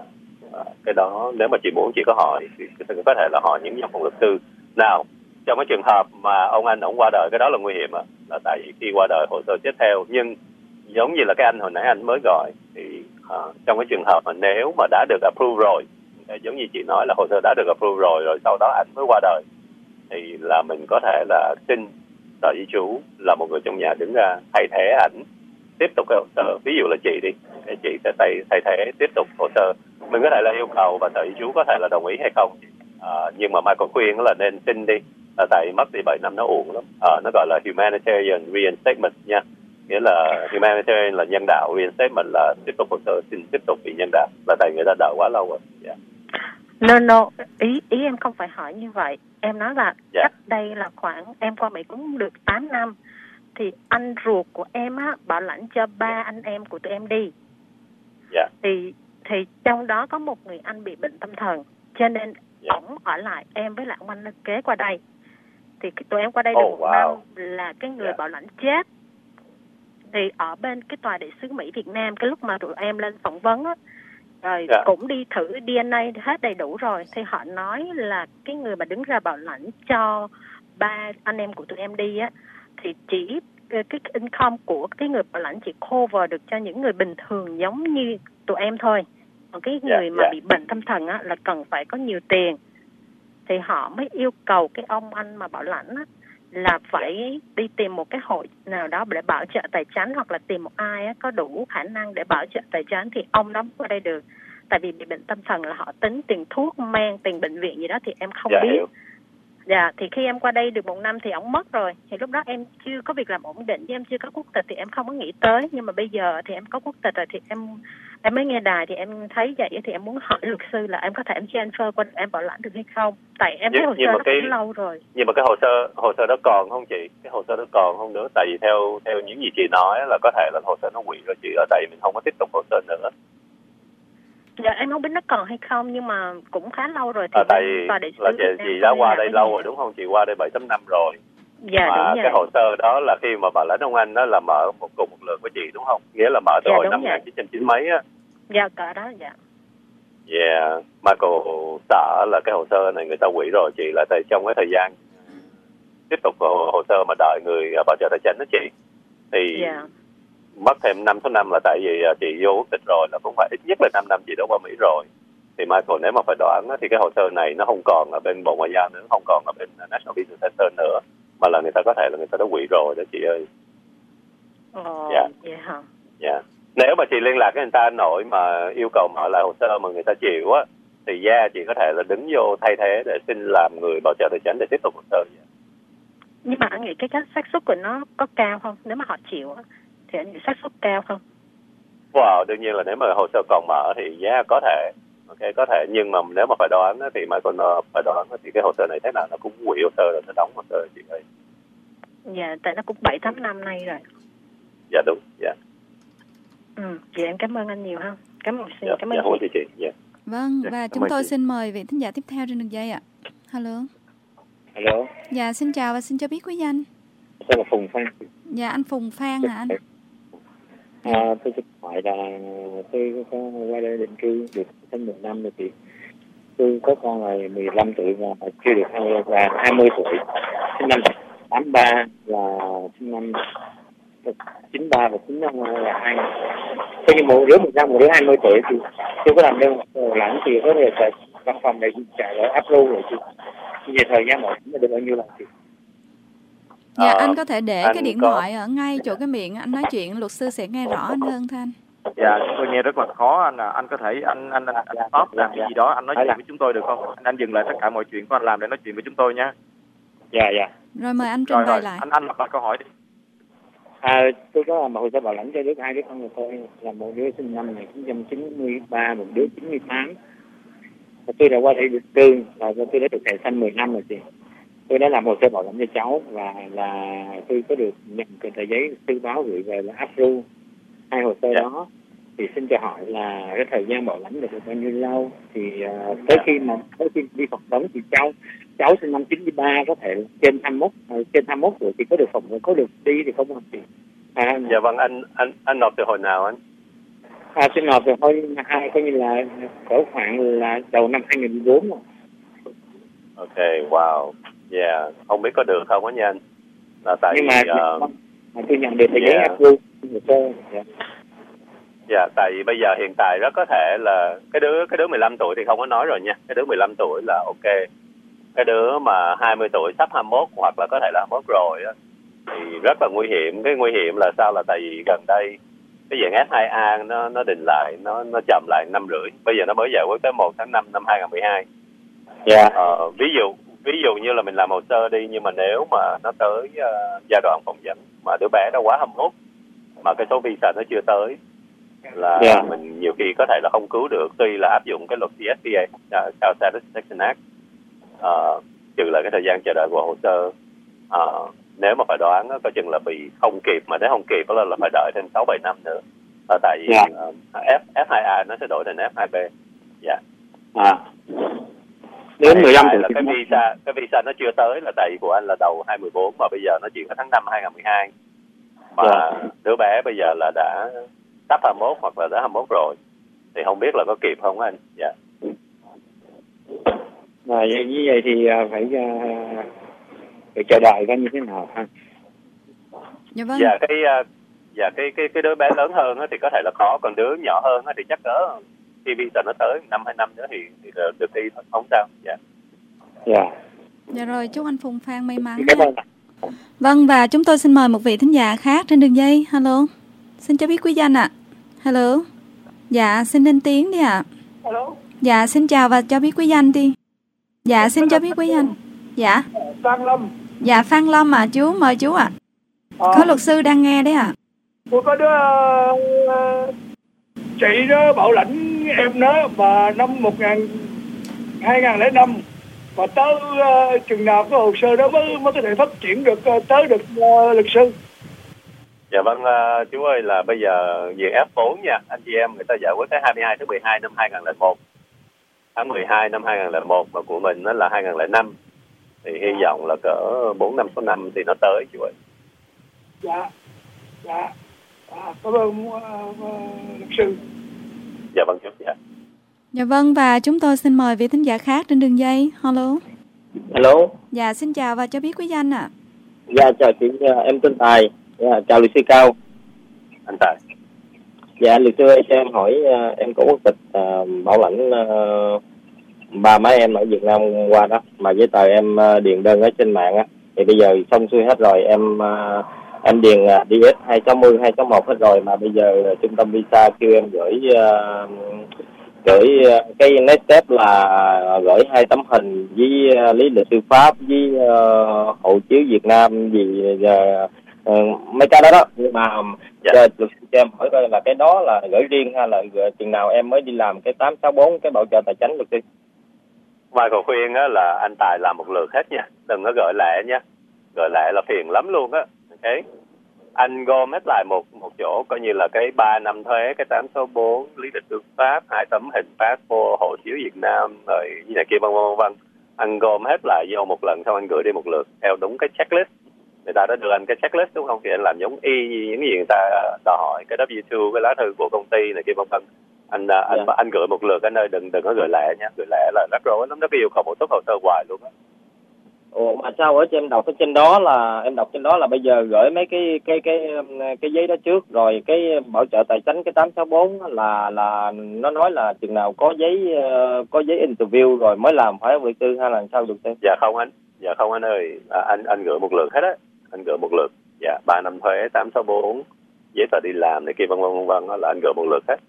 À, cái đó nếu mà chị muốn chị có hỏi thì có thể là hỏi những văn phòng luật sư. Nào, trong cái trường hợp mà ông anh ông qua đời, cái đó là nguy hiểm ạ, là tại vì khi qua đời hồ sơ chết theo. Nhưng giống như là cái anh hồi nãy anh mới gọi thì uh, trong cái trường hợp mà nếu mà đã được approve rồi, giống như chị nói là hồ sơ đã được approve rồi, rồi sau đó anh mới qua đời, thì là mình có thể là xin tờ di trú là một người trong nhà đứng ra thay thế ảnh tiếp tục cái hồ sơ. Ví dụ là chị đi, chị sẽ thay, thay thế tiếp tục hồ sơ. Mình có thể là yêu cầu và tờ di trú có thể là đồng ý hay không. À, nhưng mà Michael khuyên là nên xin đi, là tại mất thì bảy năm nó uổng lắm. À, nó gọi là humanitarian reinstatement nha, nghĩa là humanitarian là nhân đạo, reinstatement là tiếp tục hồ sơ xin tiếp tục bị nhân đạo, là tại người ta đợi quá lâu rồi. Yeah. No, no, ý ý em không phải hỏi như vậy. Em nói là yeah. cách đây là khoảng, em qua Mỹ cũng được tám năm, thì anh ruột của em á bảo lãnh cho ba anh em của tụi em đi. Yeah. Thì thì trong đó có một người anh bị bệnh tâm thần, cho nên yeah. ổng ở lại, em với lại ông anh kế qua đây. Thì tụi em qua đây được oh, một wow. năm là cái người yeah. bảo lãnh chết. Thì ở bên cái tòa đại sứ Mỹ Việt Nam, cái lúc mà tụi em lên phỏng vấn á, rồi yeah. cũng đi thử đê en a hết đầy đủ rồi, thì họ nói là cái người mà đứng ra bảo lãnh cho ba anh em của tụi em đi á, thì chỉ cái income của cái người bảo lãnh chỉ cover được cho những người bình thường giống như tụi em thôi. Còn cái người yeah, mà yeah. bị bệnh tâm thần á là cần phải có nhiều tiền, thì họ mới yêu cầu cái ông anh mà bảo lãnh á là phải đi tìm một cái hội nào đó để bảo trợ tài chính, hoặc là tìm một ai á có đủ khả năng để bảo trợ tài chính thì ông đó qua đây được. Tại vì bị bệnh tâm thần là họ tính tiền thuốc men, tiền bệnh viện gì đó thì em không dạ, biết. Hiểu. Dạ, thì khi em qua đây được một năm thì ông mất rồi. Thì lúc đó em chưa có việc làm ổn định, với em chưa có quốc tịch thì em không có nghĩ tới. Nhưng mà bây giờ thì em có quốc tịch rồi thì em em mới nghe đài thì em thấy vậy, thì em muốn hỏi luật sư là em có thể em transfer qua em bảo lãnh được hay không? Tại em thấy hồ sơ nó cái, cũng lâu rồi. Nhưng mà cái hồ sơ hồ sơ đó còn không chị? Cái hồ sơ đó còn không nữa? Tại vì theo theo những gì chị nói là có thể là hồ sơ nó hủy rồi chị, ở tại vì mình không có tiếp tục hồ sơ nữa. Dạ em không biết nó còn hay không, nhưng mà cũng khá lâu rồi. Thì à, tại vì là chị, chị đã qua đây lâu rồi đúng không? Chị qua đây bảy tám năm rồi. Dạ mà đúng vậy. Cái hồ sơ đó là khi mà bảo lãnh ông anh đó là mở một cùng một lượt với chị đúng không? Nghĩa là mở từ dạ, hồi năm một nghìn chín trăm chín mươi mấy á. Dạ cỡ đó dạ. Yeah, Michael sợ là cái hồ sơ này người ta hủy rồi chị, là tại trong cái thời gian tiếp tục hồ, hồ sơ mà đợi người bảo trợ tài chính đó chị, thì yeah. mất thêm năm sáu năm, là tại vì chị vô quốc tịch rồi là cũng phải ít nhất là năm năm chị đã qua Mỹ rồi. Thì Michael nếu mà phải đoán thì cái hồ sơ này nó không còn ở bên Bộ Ngoại giao nữa, không còn ở bên National Business Center nữa, mà là người ta có thể là người ta đã hủy rồi đó chị ơi. Ồ, yeah. vậy hả? Yeah. Nếu mà chị liên lạc với người ta nội mà yêu cầu mở lại hồ sơ mà người ta chịu á, thì da yeah, chị có thể là đứng vô thay thế để xin làm người bảo trợ tài chính để tiếp tục hồ sơ. Nhưng mà anh nghĩ cái xác suất của nó có cao không? Nếu mà họ chịu á, thì anh nghĩ xác suất cao không? Wow, đương nhiên là nếu mà hồ sơ còn mở thì giá yeah, có thể, ok có thể, nhưng mà nếu mà phải đoán thì mà còn phải đoán thì cái hồ sơ này thế nào nó cũng hủy hồ sơ rồi nó đóng hồ sơ chị ơi. Dạ, tại nó cũng bảy tám năm nay rồi. Dạ đúng, dạ. Ừ, chị em cảm ơn anh nhiều ha. Cảm ơn dạ, cảm ơn dạ, chị. chị. Dạ. Vâng, dạ, và chúng tôi chị. xin mời vị thính giả tiếp theo trên đường dây ạ. Hello. Hello. Dạ, xin chào và xin cho biết quý danh. Tôi là Phùng Phan. Dạ, anh Phùng Phan hả anh? À, tôi xin hỏi là tôi có qua đây định cư được hơn một năm rồi chị. Tôi có con là mười lăm tuổi và chưa được là hai mươi tuổi. Sinh năm tám ba là sinh năm chín ba và chín năm là hai. Tôi như một đứa một năm một đứa hai mươi tuổi thì tôi có làm đơn lãnh thì có thể là văn phòng này trả lời approve rồi chị. Về thời gian mọi thứ được bao nhiêu lần chị? Dạ, à, anh có thể để cái điện có... thoại ở ngay chỗ cái miệng anh nói chuyện, luật sư sẽ nghe rõ anh hơn thôi anh. Dạ, chúng tôi nghe rất là khó anh à. Anh có thể anh anh anh, anh stop làm cái gì đó, anh nói chuyện với chúng tôi được không? Anh, anh dừng lại tất cả mọi chuyện của anh làm để nói chuyện với chúng tôi nhé. Dạ dạ. Rồi mời anh trình bày lại. Anh anh lặp lại câu hỏi đi. À, tôi có làm một hồ sơ bảo lãnh cho đứa hai đứa con của tôi, là một đứa sinh năm một nghìn chín trăm chín ba, một đứa chín mươi tám. Và tôi đã qua đây được cư, và tôi đã được thẻ xanh mười năm rồi chị. Tôi đã làm hồ sơ bảo lãnh cho cháu và là tôi có được nhận cái tờ giấy thư báo gửi về là approve hai hồ sơ yeah. đó. Thì xin cho hỏi là cái thời gian bảo lãnh được bao nhiêu lâu, thì uh, tới khi mà tới khi đi phỏng vấn thì cháu cháu sinh năm chín ba có thể trên hai mươi mốt uh, trên hai mươi mốt tuổi thì có được phỏng vấn, có được đi thì không không chị? À, dạ vâng, anh anh anh nộp từ hồi nào anh? À, xin nộp rồi thôi hai coi như là cỡ khoảng là đầu năm hai nghìn mười bốn rồi. Ok, wow, yeah, không biết có được không á nha anh. Là tại Nhưng vì mà, uh, mà tôi nhận được cái giấy yeah. approve hồ sơ. Dạ. Dạ, tại vì bây giờ hiện tại rất có thể là cái đứa cái đứa mười lăm tuổi thì không có nói rồi nha. Cái đứa mười lăm tuổi là ok. Cái đứa mà hai mươi tuổi sắp hai mươi mốt hoặc là có thể là hai mươi mốt rồi á thì rất là nguy hiểm. Cái nguy hiểm là sao, là tại vì gần đây cái dạng F hai A nó nó định lại, nó nó chậm lại năm rưỡi. Bây giờ nó mới giải quyết tới một tháng năm năm hai nghìn mười hai. Dạ. Ờ, ví dụ ví dụ như là mình làm hồ sơ đi, nhưng mà nếu mà nó tới uh, giai đoạn phỏng vấn mà đứa bé nó quá hai mươi mốt mà cái số visa nó chưa tới là yeah. mình nhiều khi có thể là không cứu được, tuy là áp dụng cái luật C S P A, uh, Child Status Protection Act, uh, trừ là cái thời gian chờ đợi của hồ sơ. Uh, nếu mà phải đoán có chừng là vì không kịp, mà nếu không kịp đó là, là phải đợi thêm sáu bảy năm nữa. Uh, tại vì yeah. uh, F, F hai A nó sẽ đổi thành F hai B. Dạ. Yeah. À. Nếu mười lăm tuổi là cái visa cái visa nó chưa tới, là tại vì của anh là đầu hai mươi bốn mà bây giờ nó chuyển tới tháng năm hai nghìn mười hai. Mà yeah. đứa bé bây giờ là đã sắp hai mươi mốt hoặc là đã hai mươi mốt rồi, thì không biết là có kịp không anh. Dạ. Và như vậy thì phải phải chờ đợi coi như thế nào ha. Dạ vâng. Dạ cái dạ cái cái cái đứa bé lớn hơn thì có thể là khó, còn đứa nhỏ hơn thì chắc cỡ khi visa nó tới năm hai năm nữa thì, thì được đi thôi, không sao. Dạ. Dạ. Dạ rồi, chúc anh Phùng Phan may mắn. Vâng, và chúng tôi xin mời một vị thính giả khác trên đường dây. Hello. Xin cho biết quý danh ạ. À. Hello. Dạ, xin lên tiếng đi ạ. À. Hello. Dạ, xin chào và cho biết quý danh đi. Dạ, xin cho biết quý danh. Dạ. Phan Lâm. Dạ, Phan Lâm à, chú, mời chú ạ. À. Có luật sư đang nghe đấy ạ. À. Tôi có đứa uh, chị đó bảo lãnh em nó mà năm một nghìn hai nghìn lẻ năm và tới uh, chừng nào cái hồ sơ đó mới mới có thể phát triển được uh, tới được uh, luật sư. Dạ vâng, uh, chú ơi, là bây giờ về F bốn nha, anh chị em người ta giải quyết tới hai mươi hai tháng mười hai năm hai nghìn lẻ một. Tháng mười hai năm hai nghìn lẻ một mà của mình nó là hai nghìn lẻ năm. Thì hy vọng là cỡ bốn năm sáu năm thì nó tới chú ơi. Dạ. Dạ. À, cảm ơn uh, uh, luật sư. Dạ vâng chú. Dạ. Dạ vâng, và chúng tôi xin mời vị thính giả khác trên đường dây. Hello. Hello. Dạ, xin chào và cho biết quý danh ạ. À. Dạ, chào chị, em tên Tài. Dạ, chào luật sư Cao. Anh Tài. Dạ, luật sư ơi, cho em hỏi, em có quốc tịch uh, bảo lãnh uh, ba má em ở Việt Nam qua đó, mà giấy tờ em uh, điền đơn ở trên mạng á, thì bây giờ xong xuôi hết rồi, em uh, em điền uh, D S hai sáu không hai sáu một hết rồi, mà bây giờ uh, trung tâm visa kêu em gửi uh, gửi uh, cái next step là gửi hai tấm hình với uh, lý lịch tư pháp với uh, hộ chiếu Việt Nam gì uh, uh, mấy cái đó đó, nhưng mà dạ. Luật sư cho em hỏi coi là cái đó là gửi riêng hay là chừng nào em mới đi làm cái tám sáu bốn cái bảo trợ tài chính luật sư? Michael khuyên á là anh Tài làm một lượt hết nha, đừng có gửi lẻ nha, gửi lẻ là phiền lắm luôn á. Ok, anh gom hết lại một một chỗ, coi như là cái ba năm thuế, cái tám sáu bốn, lý lịch tư pháp, hai tấm hình passport, hộ chiếu Việt Nam rồi như này kia vân vân vân. Anh gom hết lại vô một lần, xong anh gửi đi một lượt theo đúng cái checklist. Người ta đã đưa anh cái checklist đúng không, thì anh làm giống y như những gì người ta đòi hỏi, cái W hai, cái lá thư của công ty này kia vân vân. Anh anh yeah. anh gửi một lượt anh ơi, đừng đừng có gửi lẻ nha, gửi lẻ là rắc rối lắm, nó cái yêu cầu bổ túc hồ sơ hoài luôn á. Ồ, mà sao ở trên em đọc ở trên đó là em đọc trên đó là bây giờ gửi mấy cái cái cái cái giấy đó trước, rồi cái bảo trợ tài chính cái tám sáu bốn là là nó nói là chừng nào có giấy có giấy interview rồi mới làm, phải luật sư hay là sao được sư? Dạ không anh, dạ không anh ơi, à, anh anh gửi một lượt hết á, anh gửi một lượt, dạ ba năm thuế, tám sáu bốn, giấy tờ đi làm này kia vân vân vân vân là anh gửi một lượt hết.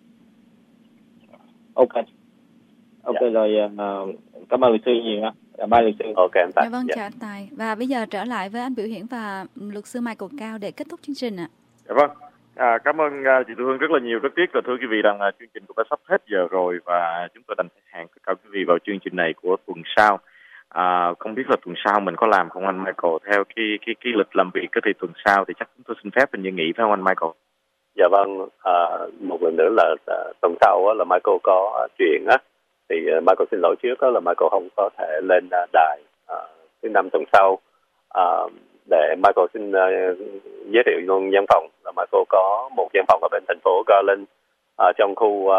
Ok, ok dạ. Rồi uh, cảm ơn luật sư nhiều nha. Dạ, bye luật sư. Ok anh Tài. Dạ vâng, dạ. chào anh Tài. Và bây giờ trở lại với anh Biểu Hiển và luật sư Michael Cao để kết thúc chương trình ạ. Dạ vâng. À, cảm ơn uh, chị Thu Hương rất là nhiều. Rất tiếc là thưa quý vị rằng uh, chương trình cũng đã sắp hết giờ rồi và chúng tôi đành phải hẹn tất cả quý vị vào chương trình này của tuần sau. À, không biết là tuần sau mình có làm không anh Michael? Theo cái cái cái lịch làm việc cái thì tuần sau thì chắc chúng tôi xin phép mình như nghỉ phải không anh Michael? Dạ vâng, à, một lần nữa là à, tuần sau á, là Michael có uh, chuyện á, thì uh, Michael xin lỗi trước đó là Michael không có thể lên uh, đài uh, thứ năm tuần sau. Uh, để Michael xin uh, giới thiệu luôn văn phòng là Michael có một văn phòng ở bên thành phố Garland, ở trong khu uh,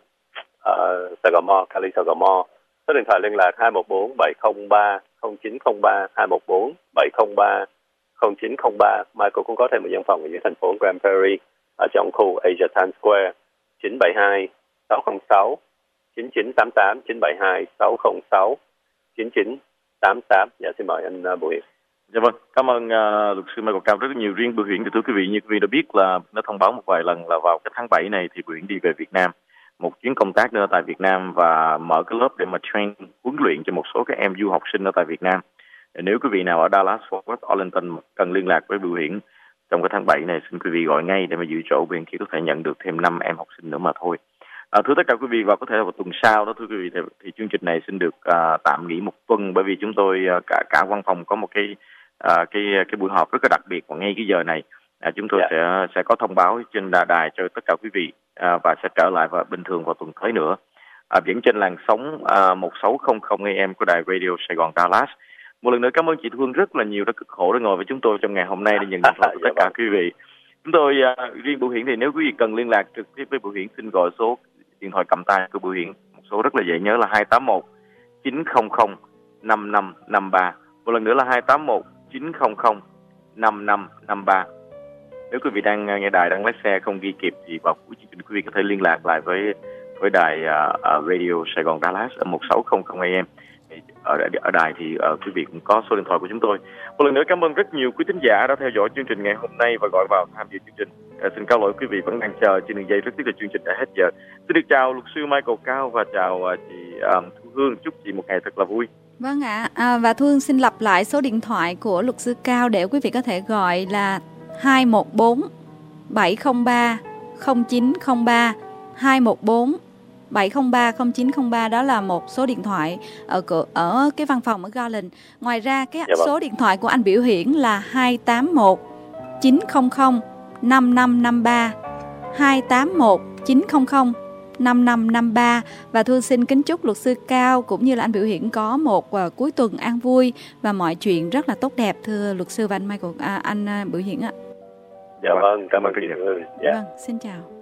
uh, Sài Gòn Mall, Cali Sài Gòn Mall. Số điện thoại liên lạc hai một bốn bảy không ba không chín không ba, hai một bốn bảy không ba không chín không ba. Michael cũng có thêm một văn phòng ở dưới thành phố Grand Prairie ở trong khu Asia Times Square. Chín bảy hai sáu không sáu chín chín tám tám, chín bảy hai sáu không sáu chín chín tám tám. Dạ, xin mời anh uh, Bùi Hiển. Dạ vâng, cảm ơn uh, luật sư Michael Cao rất nhiều. Riêng Bùi Hiển thì thưa quý vị, như quý vị đã biết là nó thông báo một vài lần là vào cái tháng bảy này thì Bùi Hiển đi về Việt Nam, một chuyến công tác nữa tại Việt Nam và mở cái lớp để mà train, huấn luyện cho một số các em du học sinh ở tại Việt Nam. Nếu quý vị nào ở Dallas, Fort Worth, Arlington cần liên lạc với Bùi Hiển trong cái tháng bảy này, xin quý vị gọi ngay để mà giữ chỗ. Bùi Hiển chỉ có thể nhận được thêm năm em học sinh nữa mà thôi. À, thưa tất cả quý vị, và có thể là vào tuần sau đó thưa quý vị thì, thì chương trình này xin được uh, tạm nghỉ một tuần, bởi vì chúng tôi uh, cả cả văn phòng có một cái uh, cái cái buổi họp rất là đặc biệt vào ngay cái giờ này. À, chúng tôi yeah. sẽ sẽ có thông báo trên đà đài cho tất cả quý vị à, và sẽ trở lại và bình thường vào tuần tới nữa. À, vẫn trên làn sóng à, một sáu không không A M của đài Radio Sài Gòn Dallas. Một lần nữa cảm ơn chị Thương rất là nhiều đã cực khổ để ngồi với chúng tôi trong ngày hôm nay để nhận điện thoại của tất cả quý vị. Chúng tôi à, riêng Bùi Hiển thì nếu quý vị cần liên lạc trực tiếp với Bùi Hiển, xin gọi số điện thoại cầm tay của Bùi Hiển, một số rất là dễ nhớ là hai tám một chín không không năm năm năm ba. Một lần nữa là hai tám một chín không không năm năm năm ba. Nếu quý vị đang nghe đài, đang lái xe không ghi kịp thì vào cuối chương trình quý vị có thể liên lạc lại với với đài uh, uh, Radio Sài Gòn Dallas ở một sáu không không A M. Ở, ở đài thì uh, quý vị cũng có số điện thoại của chúng tôi. Một lần nữa cảm ơn rất nhiều quý thính giả đã theo dõi chương trình ngày hôm nay và gọi vào tham dự chương trình. Uh, xin cáo lỗi quý vị vẫn đang chờ trên đường dây, rất tiếc là chương trình đã hết giờ. Xin được chào luật sư Michael Cao và chào uh, chị um, Thu Hương. Chúc chị một ngày thật là vui. Vâng ạ, à, và Thu Hương xin lặp lại số điện thoại của luật sư Cao để quý vị có thể gọi là hai một bốn bảy không ba không chín không ba, hai một bốn bảy không ba không chín không ba. Đó là một số điện thoại ở cửa, ở cái văn phòng ở Garland. Ngoài ra cái dạ số điện thoại của anh biểu hiển là hai tám một chín không không năm năm năm ba, hai tám một chín không không năm năm năm ba. Và Thương xin kính chúc luật sư Cao cũng như là anh biểu hiển có một uh, cuối tuần an vui và mọi chuyện rất là tốt đẹp, thưa luật sư và anh Michael, à, anh uh, biểu hiển ạ. Dạ vâng, cảm ơn quý vị. Vâng, xin chào.